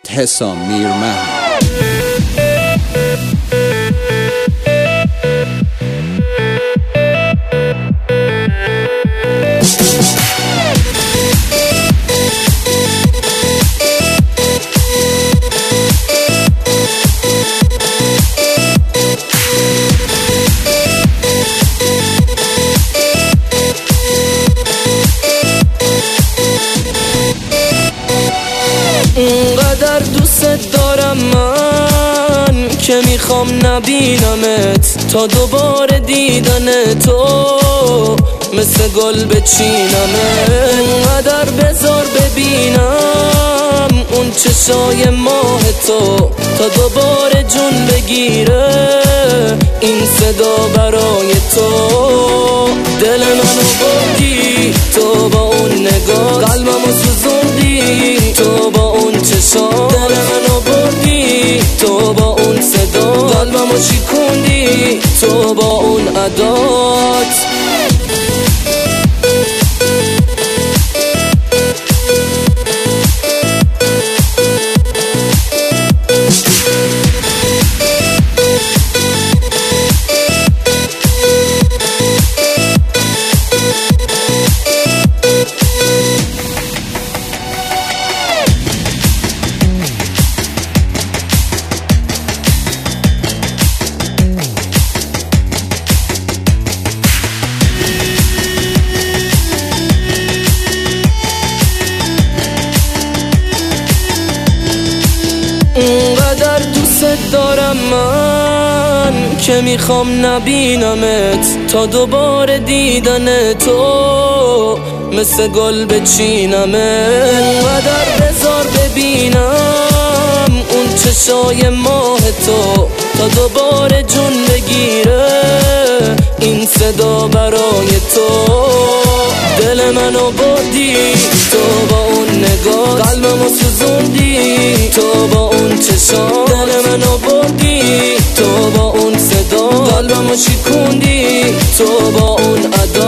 حسام میرمحمود. اونقدر دوست دارم من که میخوام نبینمت تا دوباره دیدن تو مثل گل بچینمت. اونقدر بذار ببینم اون چشای ماه تو تا دوباره جون بگیره این صدا برای تو. دل منو بردی تو با اون نگاه، قلبمو سوزوندی تو با اون چشام. دل منو بردی تو با اون صدا، قلبمو شکوندی تو با اون عدات. اونقدر دوست دارم من که میخوام نبینمت تا دوباره دیدن تو مثل گل بچینمت. اونقدر بذار ببینم اون چشای ماه تو تا دوباره جون بگیره این صدا برای تو. دل منو بردی تو با اون نگاه، قلبمو سوزوندی تو با اون چشام. دل منو بردی تو با اون صدا، قلبمو شکوندی تو با اون عدا.